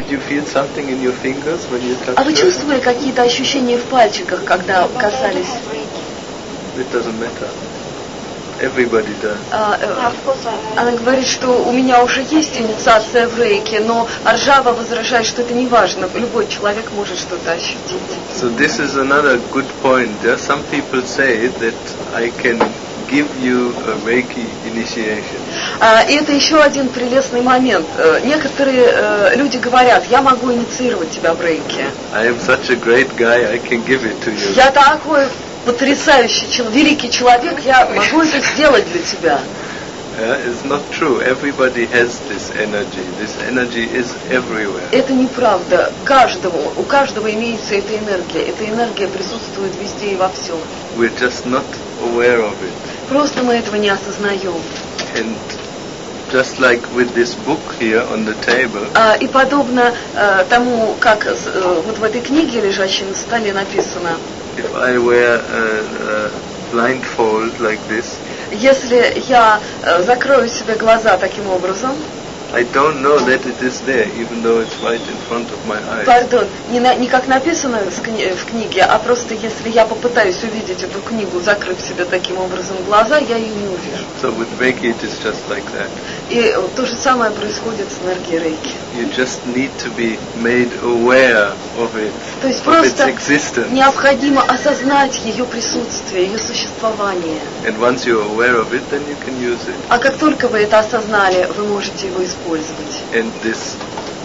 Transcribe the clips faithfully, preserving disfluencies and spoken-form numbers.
Did you feel something in your fingers when you touched А вы her? чувствовали какие-то ощущения в пальчиках, когда касались? It doesn't matter. Everybody does. А, э, она говорит, что у меня уже есть инициация в рейке, но Аржава возражает, что это не важно. Любой человек может что-то ощутить. So this is another good point. Yeah? Some people say that I can give you a Reiki initiation. А, и это еще один прелестный момент. Э, Некоторые э, люди говорят, я могу инициировать тебя в рейке. I am such a great guy, I can give it to you. Я такой потрясающий, чел- великий человек, я могу это сделать для тебя. Yeah, it's not true. Everybody has this energy. This energy is everywhere. Это неправда. Каждому, у каждого имеется эта энергия. Эта энергия присутствует везде и во всем. We're just not aware of it. Просто мы этого не осознаем. And just like with this book here on the table, А, и подобно э, тому, как с- э, вот в этой книге, лежащей на столе, написано, if I wear a, a blindfold like this, если я э, закрою себе глаза таким образом, I don't know that it is there, even though it's right in front of my eyes. пардон, не, на- не как написано в кни- в книге, а просто если я попытаюсь увидеть эту книгу, закрыв себе таким образом глаза, я ее не увижу. So with Reiki it is just like that. И вот то же самое происходит с энергией рейки. You just need to be made aware of it, То есть of its просто existence. необходимо осознать ее присутствие, ее существование. And once you're aware of it, then you can use it. А как только вы это осознали, вы можете его использовать. And this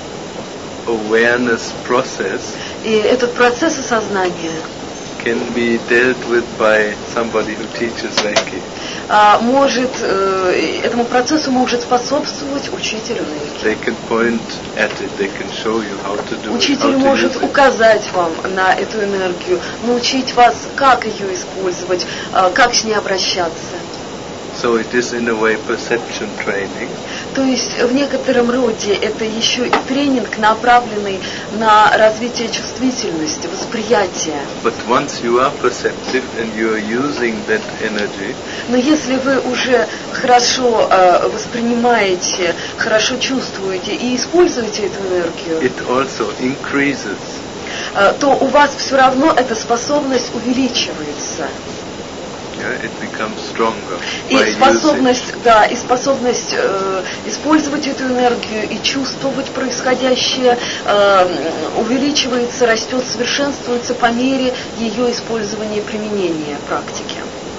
awareness process И этот процесс осознания can be dealt with by somebody who teaches Reiki. а, может, э, этому процессу может способствовать учитель рейки. They can point at it, they can show you how to do it, how Учитель to может use it. указать вам на эту энергию, научить вас, как ее использовать, а, как с ней обращаться. So it is in a way perception training. То есть в некотором роде это еще и тренинг, направленный на развитие чувствительности, восприятия. But once you are perceptive and you are using that energy, Но если вы уже хорошо э, воспринимаете, хорошо чувствуете и используете эту энергию, it also increases. э, то у вас все равно эта способность увеличивается. Yeah, it becomes stronger И by using. способность, да, и способность э, использовать эту энергию и чувствовать происходящее э, увеличивается, растет, совершенствуется по мере ее использования и применения практики.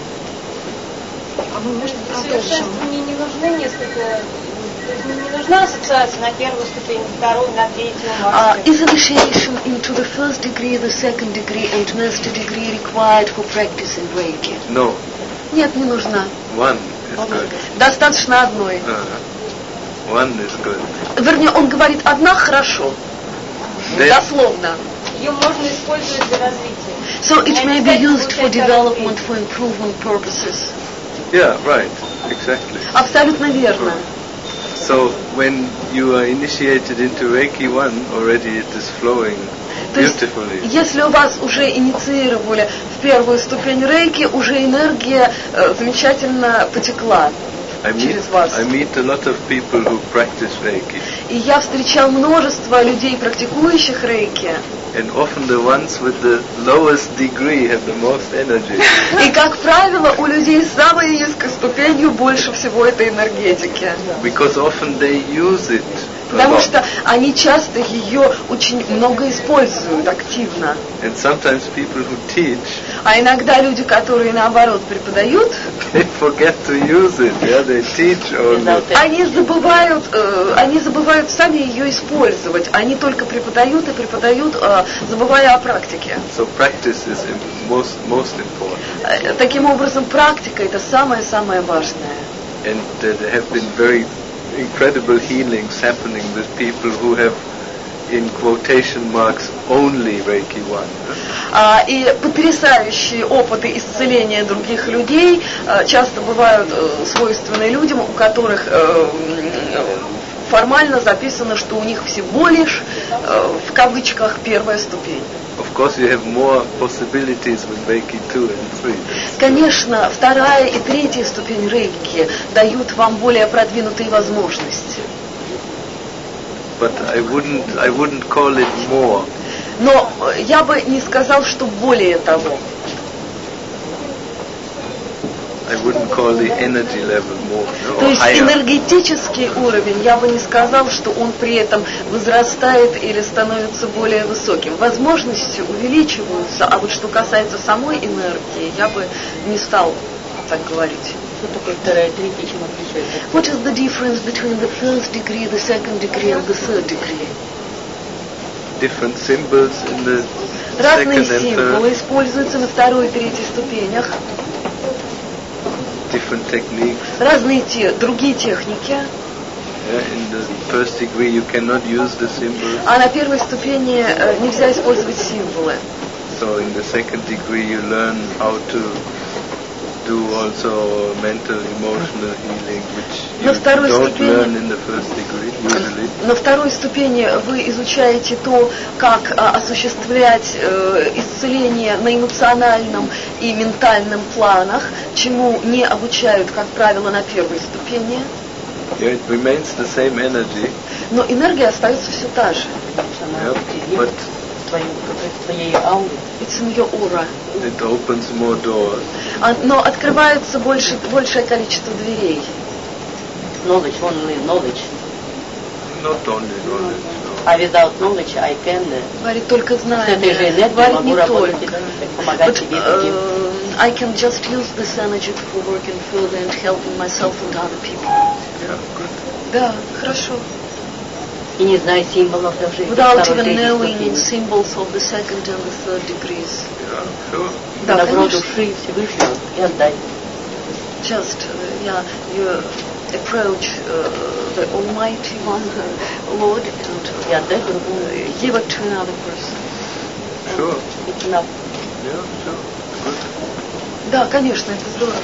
А мы, может, совершенствование не нужны несколько, то есть не нужна ассоциация на первую ступень, на вторую, на третью, Uh, мастер. is initiation into the first degree, the second degree and master degree required for practice in Reiki? No, Нет, не нужна. one is good. Достаточно одной. Uh, one is good. Вернее, он говорит, одна хорошо. Then, Дословно. Ее можно использовать для развития. So it may be used for development, for improvement purposes. yeah, right, exactly. Абсолютно верно. So when you are initiated into Reiki one, already it is flowing То есть, beautifully. если у вас уже инициировали в первую ступень рейки, уже энергия э, замечательно потекла I meet, через вас. I meet a lot of people who practice Reiki, И я встречал множество людей, практикующих рейки. and often the ones with the lowest degree have the most energy. И, как правило, у людей с самой низкой ступенью больше всего этой энергетики. Because often they use it a Потому lot. что они часто ее очень много используют активно. And sometimes people who teach, А иногда люди, которые наоборот преподают, they forget to use it. Yeah, they teach only. они забывают, э, они забывают сами ее использовать. Они только преподают и преподают, э, забывая о практике. So practice is im- most most important. Э, Таким образом, практика — это самое-самое важное. And uh, there have been very incredible healings happening with people who have, in quotation marks, only Reiki one. А, И потрясающие опыты исцеления других людей э, часто бывают э, свойственны людям, у которых э, м, формально записано, что у них всего лишь, э, в кавычках, первая ступень. Of course, you have more possibilities with Reiki two and three. Конечно, вторая и третья ступень рейки дают вам более продвинутые возможности. but I wouldn't, I wouldn't call it more. Но я бы не сказал, что более того. I wouldn't call the energy level more, no, То есть higher. энергетический уровень, я бы не сказал, что он при этом возрастает или становится более высоким. Возможности увеличиваются, а вот что касается самой энергии, я бы не стал так говорить. Что такое вторая, третья, чем отличается? What is the difference between the first degree, the second degree and the third degree? Different symbols in the Разные second and символы third, используются на второй и третьей ступенях. different techniques. Разные те, другие техники. Yeah, in the first degree you cannot use the symbols, А на первой ступени э, нельзя использовать символы. so in the second degree you learn how to do also mental, emotional healing, which На you второй don't ступени- learn in the first degree usually. На второй ступени вы изучаете то, как а, осуществлять э, исцеление на эмоциональном и ментальном планах, чему не обучают, как правило, на первой ступени. Yeah, it remains the same energy, Но энергия остается все та же. Она yeah, тебе, but в твоей, в твоей ауре. It's in your aura. it opens more doors. А, но открывается больше, большее количество дверей. Knowledge, only knowledge. Not only knowledge, no. А without knowledge I can uh, Говорит только с знание. этой же энергией Говорит могу не работать только. и дальше, помогать But, себе и другим. uh, I can just use this energy for working further and helping myself and other people. Yeah, good. Да, хорошо. И не зная символов даже Without второй, even третьей knowing ступени. symbols of the second and the third degrees. Yeah, sure. Да, Добро конечно. души Всевышнего и отдай. Just, uh, yeah, you approach uh, the Almighty One, the Lord, and И отдай другому. uh, give it to another person. Sure. It's enough. Yeah, sure. Good. Да, конечно, это здорово.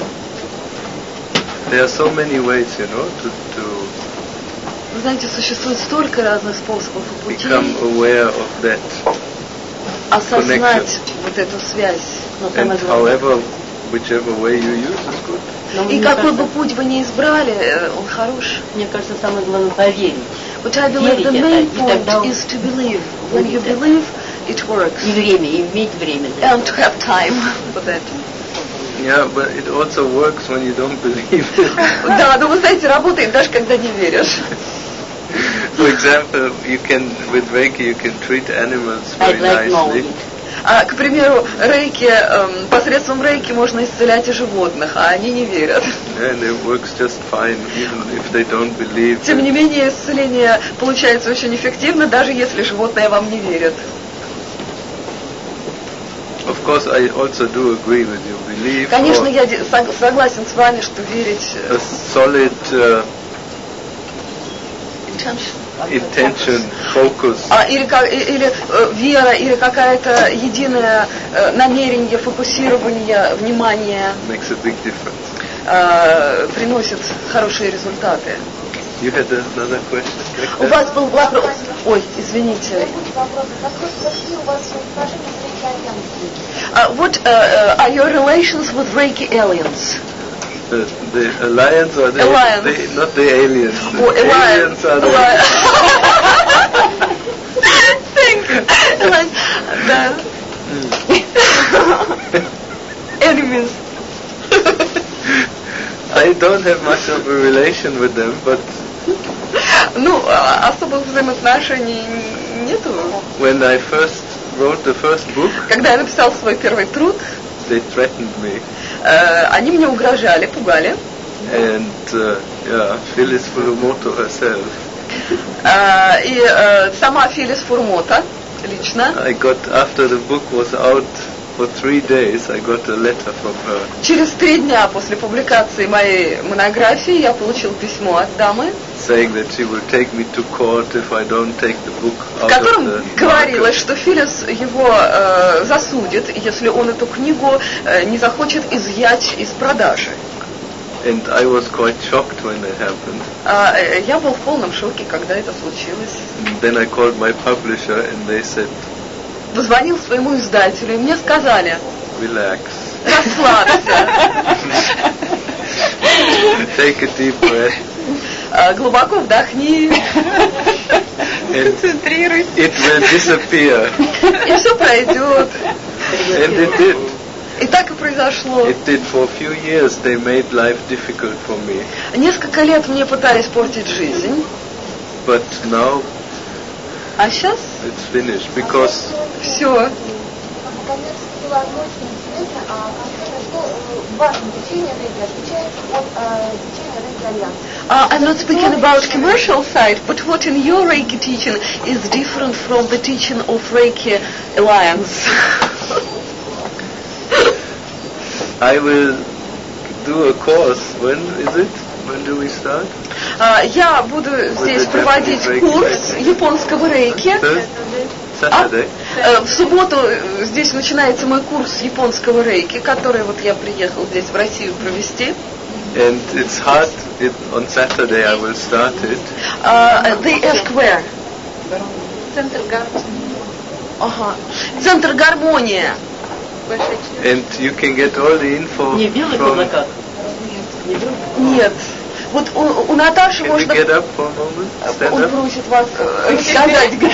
There are so many ways, you know, to, to Вы знаете, существует столько разных способов и путей become aware of that. осознать вот эту связь. Но And самое главное, however, whichever way you use is good. но И мне какой бы кажется, путь вы ни избрали, э, он хорош. мне кажется, самое главное поверить. But I believe the Верить main это, и point тогда is to believe. When you будет это. believe, it works. И время, и иметь время. для And to have time for that. Yeah, but it also works when you don't believe it. Да, но вы знаете, работает даже когда не веришь. For example, you can with Reiki you can treat animals very I'd like nicely. knowledge. А, к примеру, рейки, эм, посредством рейки можно исцелять и животных, а они не верят. And it works just fine, even if they don't believe. Тем it. не менее, исцеление получается очень эффективно, даже если животные вам не верят. Of course, I also do agree with you. Belief Конечно, or я де- сог- согласен с вами, что верить э, a solid uh, intention. intention, focus. А, или, ка- и- или э, вера, или какая-то единое э, намерение, фокусирование, внимание Makes a big difference. э, приносит хорошие результаты. You had another question? У вас был вопрос. Ой, извините. Какие у вас отношения с рейки-альянсом? Uh, what uh, uh, are your relations with Reiki aliens? The, the alliance or the, Alliance. the not the aliens. The Oh, aliens alliance. are the Alliance. Thank you. Alliance. The enemies. I don't have much of a relation with them, but Ну, а- особых взаимоотношений нету. when I first wrote the first book, Когда я написал свой первый труд, they threatened me. э, они мне угрожали, пугали. And uh, yeah, Phyllis Furumoto herself. Э, и э, сама Филис Фурмота лично I got, after the book was out for three days, I got a letter from her через три дня после публикации моей монографии я получил письмо от дамы, saying that she will take me to court if I don't take the book в out котором of the говорилось, market. что Филис его э, засудит, если он эту книгу э, не захочет изъять из продажи. And I was quite shocked when that happened. А, э, я был в полном шоке, когда это случилось. And then I called my publisher and they said, Позвонил своему издателю, и мне сказали: relax, расслабься, take a deep breath. А, глубоко вдохни. Концентрируйся. It will disappear. И все пройдет. And it did. И так и произошло. It did. For a few years they made life difficult for me. Несколько лет мне пытались портить жизнь. But now А сейчас it's finished because все. Наконец, была очень интересно, а конкретно, что в вашем течении рейки отличается от э, течения рейки Альянса? Uh, I'm not speaking about commercial side, but what in your Reiki teaching is different from the teaching of Reiki Alliance? I will do a course. When is it? When do we start? Uh, я буду здесь проводить курс японского рейки. Saturday. А, в субботу здесь начинается мой курс японского рейки, который вот я приехал здесь в Россию провести. And it's hard. It, on Saturday I will start it. Uh, they ask where? Центр гармонии. Ага. Центр гармония. And you can get all the info Не белый from... плакат? Не белый? Нет. Вот у, у Наташи Can you можно... get up for a moment? Stand Он up. просит вас э, сказать, где.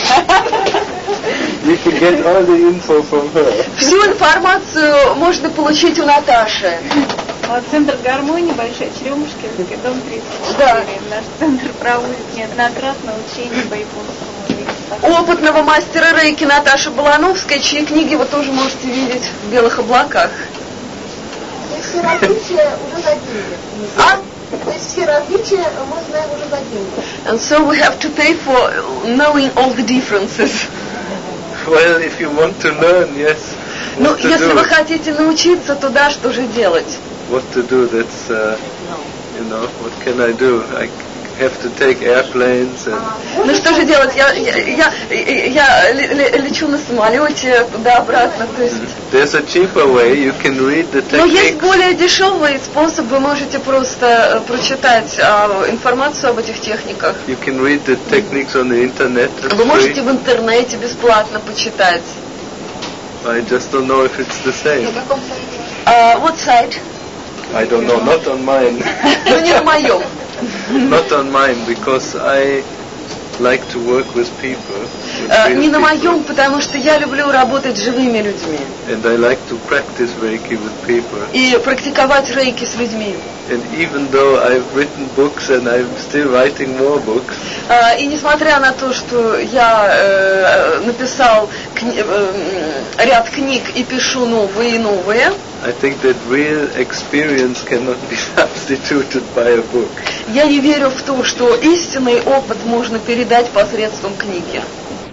You can get all the info from her. Всю информацию можно получить у Наташи. Вот Центр гармонии, Большая Черемушкинская, дом тридцать Да. четыре. Наш центр проводит неоднократно учения по японскому рейки. Опытного мастера рейки Наташи Балановской, чьи книги вы тоже можете видеть в белых облаках. То есть все различия уже за деньги. А? То есть все различия мы знаем уже за деньги. And so we have to pay for knowing all the differences. Well, if you want to learn, yes. Ну, What to если do? вы хотите научиться, то да, что же делать? What to do? That's, uh, you know, what can I do? I have to take airplanes and... Ну что же делать? Я, я, я, я ле- лечу на самолете туда-обратно, то есть... There's a cheaper way. You can read the Но есть techniques. более дешевый способ, вы можете просто э, прочитать а, информацию об этих техниках. You can read the techniques on the internet. It's Вы можете free. в интернете бесплатно почитать. I just don't know if it's the same. На каком сайте? А, вот сайт. I don't know. Not on mine. Но не на моем. Not on mine, because I like to work with people. With Э, real не на people. моем, потому что я люблю работать с живыми людьми. And I like to practice Reiki with people. И практиковать рейки с людьми. And even though I've written books and I'm still writing more books, Э, и несмотря на то, что я э, написал кни- э, ряд книг и пишу новые и новые, I think that real experience cannot be substituted by a book. я не верю в то, что истинный опыт можно передать посредством книги.